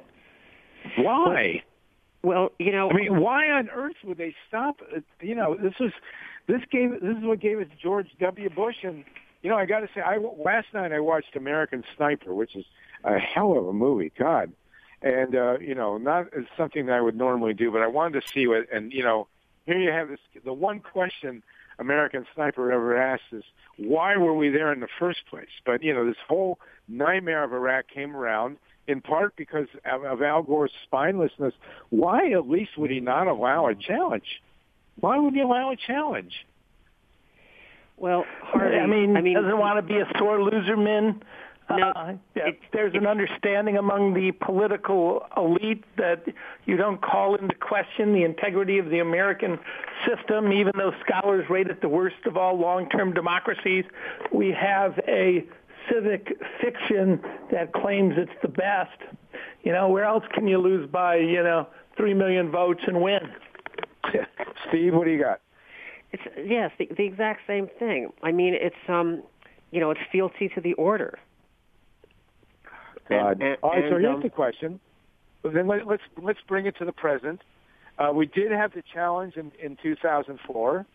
Why? Well, you know, I mean, why on earth would they stop? You know, this is this gave this is what gave it to George W. Bush, and you know, I got to say, I last night I watched American Sniper, which is a hell of a movie, God. And, uh, you know, not as something that I would normally do, but I wanted to see what, and, you know, here you have this, the one question American Sniper ever asked is, why were we there in the first place? But, you know, this whole nightmare of Iraq came around in part because of, of Al Gore's spinelessness. Why at least would he not allow a challenge? Why would he allow a challenge? Well, Harvey, I mean, I mean, doesn't want to be a sore loser, Min. No, uh, yeah, it, there's it, an understanding among the political elite that you don't call into question the integrity of the American system, even though scholars rate it the worst of all long-term democracies. We have a civic fiction that claims it's the best. You know, where else can you lose by, you know, three million votes and win? Steve, what do you got? It's yes, the, the exact same thing. I mean, it's um, you know, it's fealty to the order. God. And, and, All right, so and, here's um, the question. Then let, let's let's bring it to the present. Uh, we did have the challenge in, in two thousand four,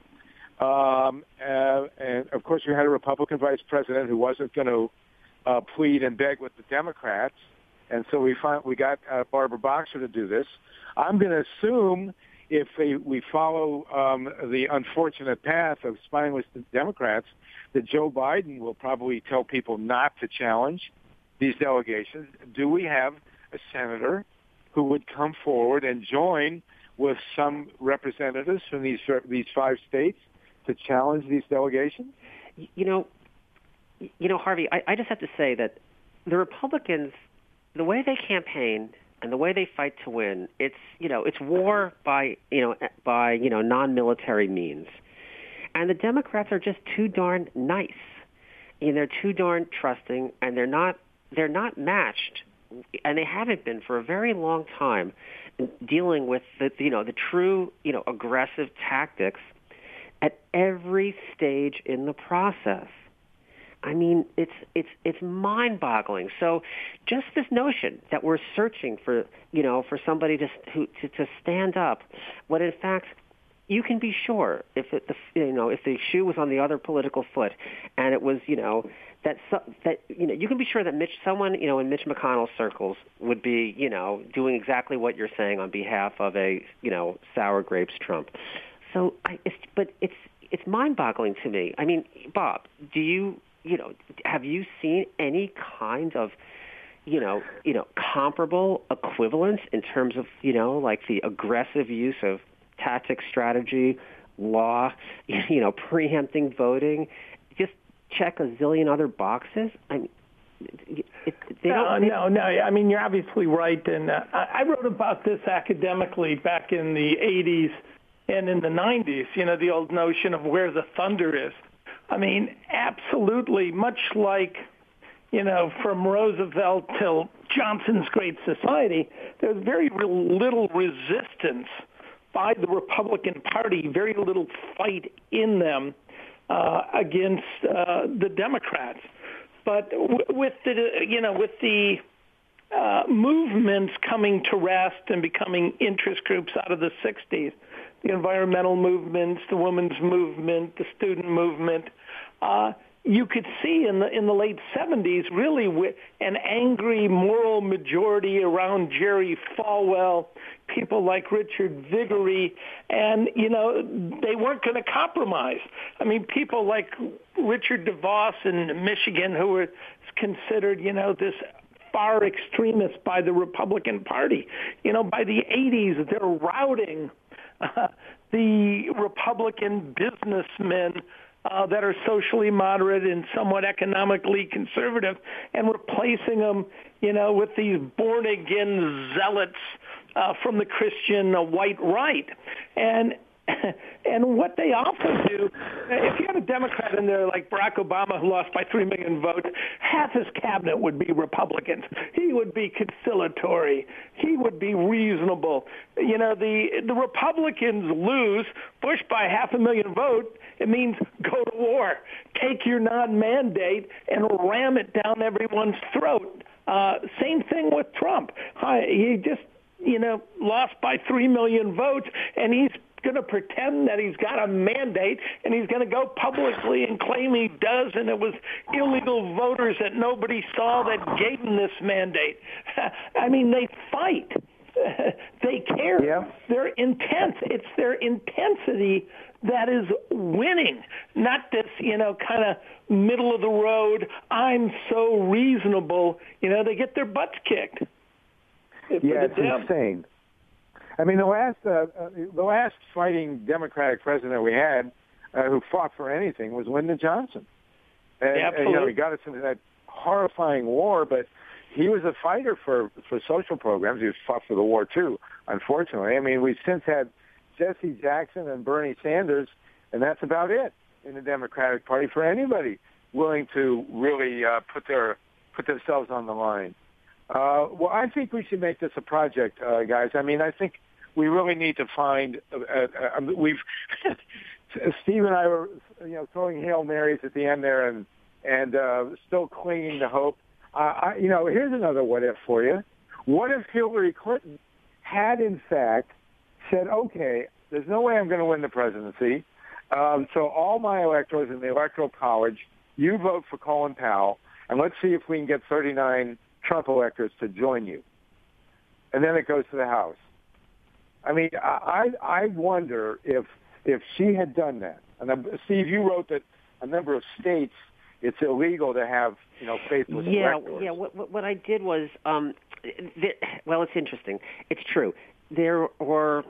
um, uh, and of course we had a Republican vice president who wasn't going to uh, plead and beg with the Democrats, and so we find, we got uh, Barbara Boxer to do this. I'm going to assume if they, we follow um, the unfortunate path of spineless Democrats, that Joe Biden will probably tell people not to challenge these delegations. Do we have a senator who would come forward and join with some representatives from these these five states to challenge these delegations? You know, you know, Harvey, I, I just have to say that the Republicans, the way they campaign and the way they fight to win, it's you know, it's war by you know by you know non-military means, and the Democrats are just too darn nice, and they're too darn trusting, and they're not. They're not matched, and they haven't been for a very long time, dealing with the you know the true you know aggressive tactics at every stage in the process. I mean, it's it's it's mind-boggling. So, just this notion that we're searching for you know for somebody to who to, to stand up, when in fact you can be sure if it, the you know if the shoe was on the other political foot, and it was you know. That so, that you know you can be sure that Mitch, someone you know in Mitch McConnell's circles would be you know doing exactly what you're saying on behalf of a you know sour grapes Trump. So, I, it's, but it's it's mind-boggling to me. I mean, Bob, do you you know have you seen any kind of you know you know comparable equivalence in terms of you know like the aggressive use of tactics, strategy, law, you know preempting voting? Check a zillion other boxes. I mean, it, it, they no, don't. They, no, no. I mean, you're obviously right, and uh, I wrote about this academically back in the eighties and in the nineties. You know, the old notion of where the thunder is. I mean, absolutely. Much like you know, from Roosevelt till Johnson's Great Society, there's very little resistance by the Republican Party. Very little fight in them. Uh, against uh, the Democrats, but w- with the you know with the uh, movements coming to rest and becoming interest groups out of the sixties, the environmental movements, the women's movement, the student movement, uh, you could see in the in the late seventies really with an angry moral majority around Jerry Falwell, people like Richard Viguerie, and you know they weren't going to compromise. I mean, people like Richard DeVos in Michigan, who were considered you know this far extremist by the Republican Party. You know, by the eighties, they're routing uh, the Republican businessmen Uh, that are socially moderate and somewhat economically conservative, and replacing them, you know, with these born-again zealots uh, from the Christian uh, white right. And and what they also do, if you had a Democrat in there like Barack Obama who lost by three million votes, half his cabinet would be Republicans. He would be conciliatory. He would be reasonable. You know, the the Republicans lose, Bush by half a million votes. It means go to war, take your non-mandate, and ram it down everyone's throat. Uh, same thing with Trump. Uh, he just, you know, lost by three million votes, and he's going to pretend that he's got a mandate, and he's going to go publicly and claim he does, and it was illegal voters that nobody saw that gave him this mandate. I mean, they fight. They care. Yeah. They're intense. It's their intensity that is winning, not this, you know, kind of middle of the road, I'm so reasonable. You know, they get their butts kicked. Yeah, it's insane. I mean, the last uh, uh, the last fighting Democratic president we had uh, who fought for anything was Lyndon Johnson. And, yeah, and, you know, he got us into that horrifying war, but he was a fighter for, for social programs. He was fought for the war, too, unfortunately. I mean, we've since had Jesse Jackson and Bernie Sanders, and that's about it in the Democratic Party for anybody willing to really uh, put their put themselves on the line. Uh, well, I think we should make this a project, uh, guys. I mean, I think we really need to find. Uh, uh, uh, we've Steve and I were, you know, throwing Hail Marys at the end there, and and uh, still clinging to hope. Uh, I, you know, here's another what if for you. What if Hillary Clinton had, in fact, said, okay, there's no way I'm going to win the presidency, um, so all my electors in the Electoral College, you vote for Colin Powell, and let's see if we can get thirty-nine Trump electors to join you. And then it goes to the House. I mean, I I wonder if if she had done that. And um, Steve, you wrote that a number of states, it's illegal to have, you know, faithless yeah, electors. Yeah, what, what I did was, um, th- well, it's interesting. It's true. There were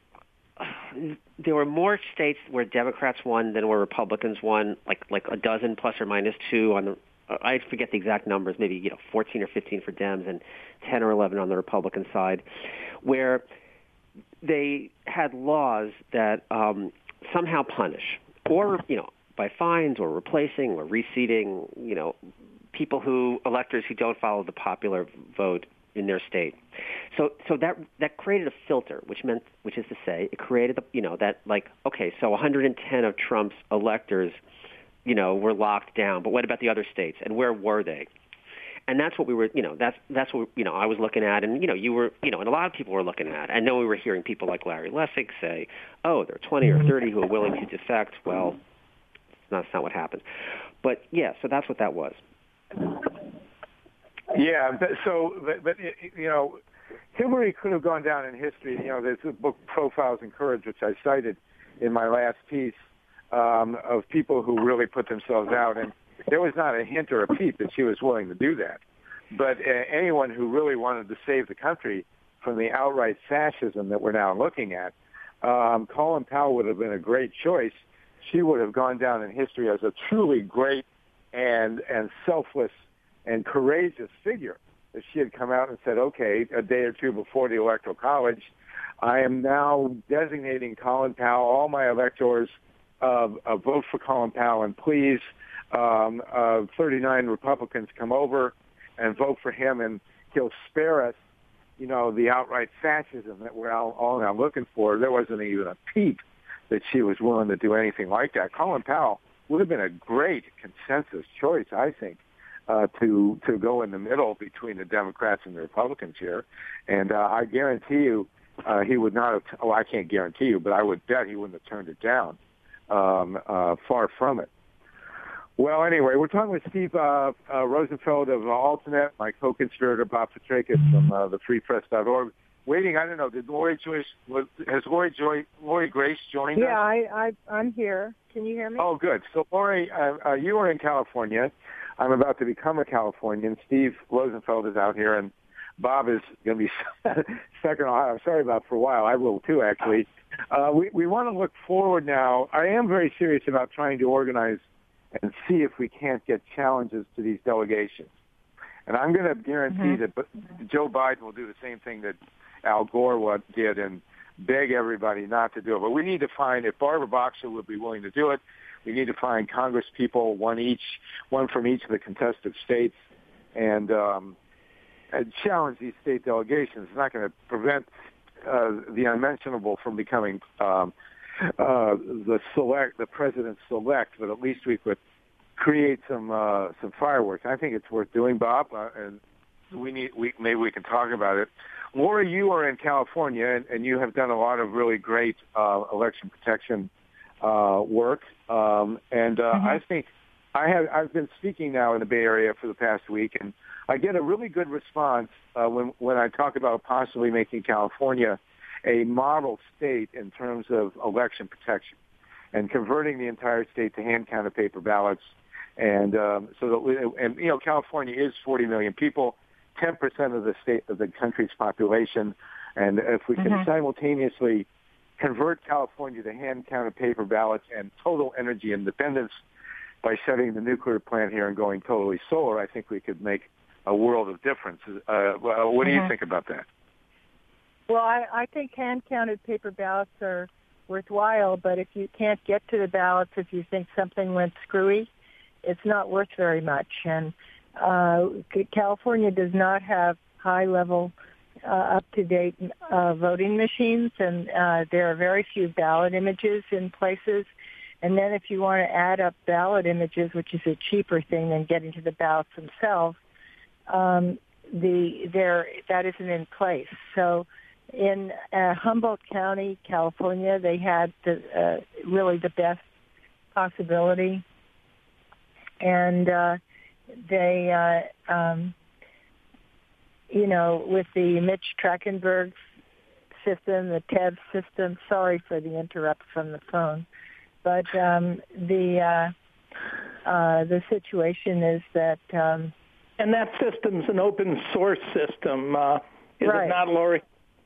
there were more states where Democrats won than where Republicans won, like like a dozen plus or minus two on the. I forget the exact numbers, maybe, you know, fourteen or fifteen for Dems and ten or eleven on the Republican side, where they had laws that um, somehow punish, or, you know, by fines or replacing or reseating, you know, people who, electors who don't follow the popular vote in their state. So so that that created a filter, which meant, which is to say, it created, the, you know, that, like, okay, so one hundred ten of Trump's electors, you know, were locked down. But what about the other states? And where were they? And that's what we were, you know, that's that's what, you know, I was looking at. And, you know, you were, you know, and a lot of people were looking at. And then we were hearing people like Larry Lessig say, oh, there are twenty or thirty who are willing to defect. Well, that's not what happened. But, yeah, so that's what that was. Yeah, but so, but, but you know, Hillary could have gone down in history. You know, there's a book, Profiles in Courage, which I cited in my last piece, um, of people who really put themselves out. And there was not a hint or a peep that she was willing to do that. But uh, anyone who really wanted to save the country from the outright fascism that we're now looking at, um, Colin Powell would have been a great choice. She would have gone down in history as a truly great and and selfless and courageous figure. If she had come out and said, okay, a day or two before the Electoral College, I am now designating Colin Powell, all my electors, uh, uh, vote for Colin Powell, and please, um, uh, thirty-nine Republicans come over and vote for him, and he'll spare us, you know, the outright fascism that we're all, all now looking for. There wasn't even a peep that she was willing to do anything like that. Colin Powell would have been a great consensus choice, I think, uh, to to go in the middle between the Democrats and the Republicans here. And uh, I guarantee you uh, he would not have, t- oh, I can't guarantee you, but I would bet he wouldn't have turned it down. Um, uh, far from it. Well, anyway, we're talking with Steve uh, uh, Rosenfeld of uh, Alternate, my co-conspirator Bob Petrakis from uh, the free press dot org. Waiting, I don't know, did Lori Joyce, was, has Lori, Joy, Lori Grace joined yeah, us? Yeah, I, I, I'm here. Can you hear me? Oh, good. So, Lori, uh, uh, you are in California. I'm about to become a Californian. Steve Rosenfeld is out here, and Bob is going to be stuck in Ohio. I'm sorry about for a while. I will, too, actually. Uh, we, we want to look forward now. I am very serious about trying to organize and see if we can't get challenges to these delegations. And I'm going to guarantee mm-hmm. that Joe Biden will do the same thing that Al Gore did and beg everybody not to do it. But we need to find, if Barbara Boxer would be willing to do it, we need to find Congress people, one each, one from each of the contested states, and, um, and challenge these state delegations. It's not going to prevent uh, the unmentionable from becoming um, uh, the select, the president's select, but at least we could create some uh, some fireworks. I think it's worth doing, Bob, uh, and we need we maybe we can talk about it. Laura, you are in California, and, and you have done a lot of really great uh, election protection uh, work. Um, and uh, mm-hmm. I think I have I've been speaking now in the Bay Area for the past week, and I get a really good response uh, when when I talk about possibly making California a model state in terms of election protection and converting the entire state to hand-counted paper ballots. And um, so, that we, and you know, California is forty million people, ten percent of the state of the country's population, and if we can mm-hmm. simultaneously convert California to hand-counted paper ballots and total energy independence by shutting the nuclear plant here and going totally solar, I think we could make a world of difference. Uh, well, what do mm-hmm. you think about that? Well, I, I think hand-counted paper ballots are worthwhile, but if you can't get to the ballots, if you think something went screwy, it's not worth very much. And uh, California does not have high-level, uh, up-to-date uh, voting machines, and uh, there are very few ballot images in places. And then if you want to add up ballot images, which is a cheaper thing than getting to the ballots themselves, um, the there that isn't in place. So in uh, Humboldt County, California, they had the, uh, really the best possibility. And uh, they, uh, um, you know, with the Mitch Trachtenberg system, the T E V system, sorry for the interrupt from the phone, but um, the uh, uh, the situation is that... Um, and that system's an open source system, uh, is right. it not, Lori?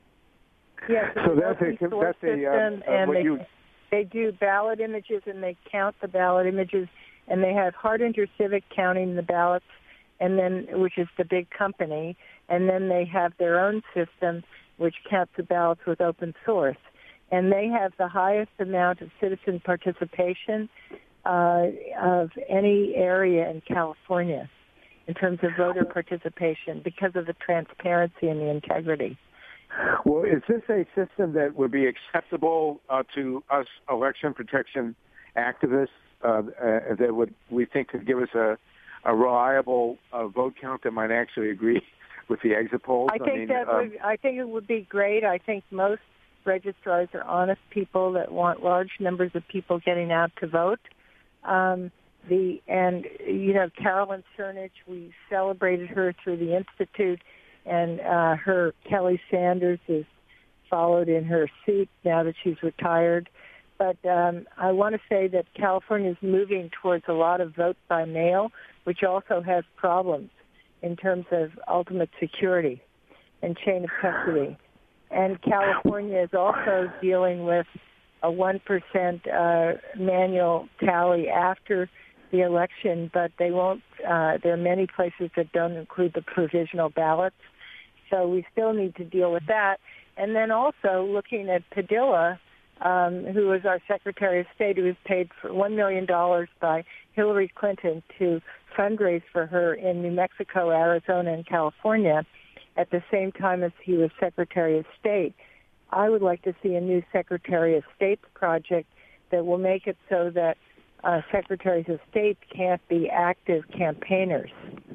Yes, so that's a, that's a, uh, system, uh, and what they, you... they do ballot images, and they count the ballot images, and they have Hart InterCivic counting the ballots, and then which is the big company, and then they have their own system which counts the ballots with open source, and they have the highest amount of citizen participation uh, of any area in California in terms of voter participation because of the transparency and the integrity. Well, is this a system that would be acceptable uh, to us election protection activists uh, uh, that would we think could give us a, a reliable uh, vote count that might actually agree with the exit polls? I think I mean, that um, would, I think it would be great. I think most registrars are honest people that want large numbers of people getting out to vote. Um, the and you know Carolyn Cernich, we celebrated her through the Institute. And uh, her, Kelly Sanders, is followed in her seat now that she's retired. But um, I want to say that California is moving towards a lot of vote by mail, which also has problems in terms of ultimate security and chain of custody. And California is also dealing with a one percent uh, manual tally after the election, but they won't. Uh, there are many places that don't include the provisional ballots. So we still need to deal with that. And then also looking at Padilla, um, who was our Secretary of State, who was paid for one million dollars by Hillary Clinton to fundraise for her in New Mexico, Arizona, and California at the same time as he was Secretary of State. I would like to see a new Secretary of State project that will make it so that uh, Secretaries of State can't be active campaigners.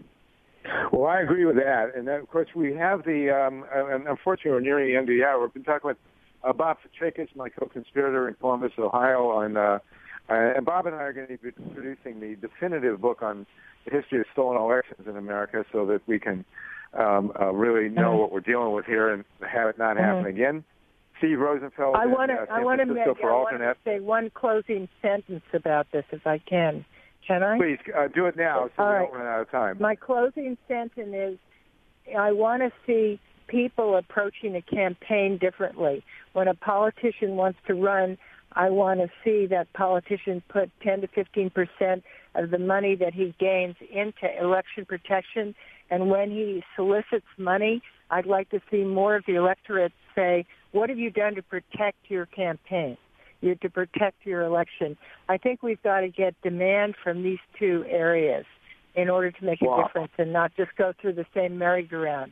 Well, I agree with that. And then, of course, we have the, um, and unfortunately, we're nearing the end of the hour. We've been talking with uh, Bob Fitrakis, my co-conspirator in Columbus, Ohio. And, uh, and Bob and I are going to be producing the definitive book on the history of stolen elections in America so that we can um, uh, really know mm-hmm. what we're dealing with here and have it not happen mm-hmm. again. Steve Rosenfeld I want to uh, I want to make for I want to say one closing sentence about this, if I can. Can I? Please, uh, do it now so All we right. don't run out of time. My closing sentence is I want to see people approaching a campaign differently. When a politician wants to run, I want to see that politician put ten to fifteen percent of the money that he gains into election protection. And when he solicits money, I'd like to see more of the electorate say, what have you done to protect your campaign? You to protect your election. I think we've got to get demand from these two areas in order to make a wow. difference and not just go through the same merry-go-round.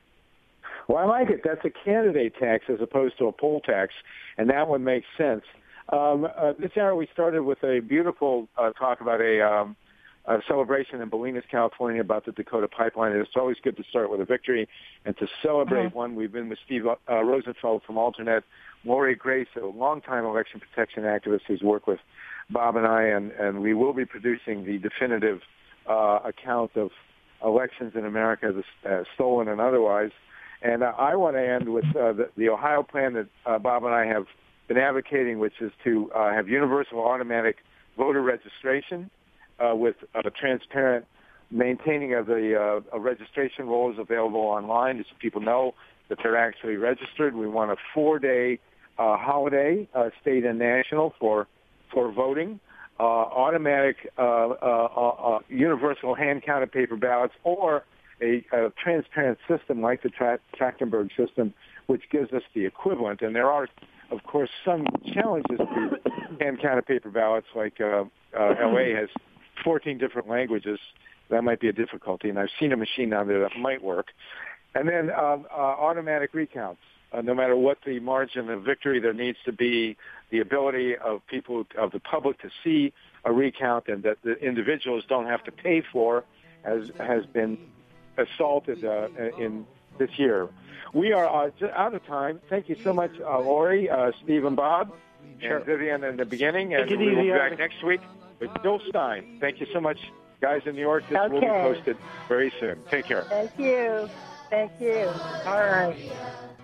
Well, I like it. That's a candidate tax as opposed to a poll tax, and that one makes sense. Um, uh, this hour we started with a beautiful uh, talk about a um, a celebration in Bolinas, California, about the Dakota Pipeline. It's always good to start with a victory and to celebrate Uh-huh. one. We've been with Steve uh, Rosenfeld from Alternet, Lori Grace, a longtime election protection activist who's worked with Bob and I, and, and we will be producing the definitive uh, account of elections in America, uh, stolen and otherwise. And uh, I want to end with uh, the, the Ohio plan that uh, Bob and I have been advocating, which is to uh, have universal automatic voter registration uh, with a transparent maintaining of the uh, registration rolls available online, so people know that they're actually registered. We want a four-day uh, holiday, uh, state and national, for for voting, uh, automatic uh, uh, uh, universal hand-counted paper ballots, or a, a transparent system like the Tra- Trachtenberg system, which gives us the equivalent. And there are, of course, some challenges to hand-counted paper ballots, like uh, uh, L A has fourteen different languages. That might be a difficulty, and I've seen a machine down there that might work. And then um, uh, automatic recounts. Uh, no matter what the margin of victory, there needs to be the ability of people, of the public, to see a recount, and that the individuals don't have to pay for, as has been assaulted uh, in this year. We are uh, out of time. Thank you so much, uh, Lori, uh, Steve, and Bob, Sure. and Vivian in the beginning. And Take it we will easy, be back Alex. next week with Bill Stein. Thank you so much, guys in New York. This will be Okay. posted very soon. Take care. Thank you. Thank you. All right.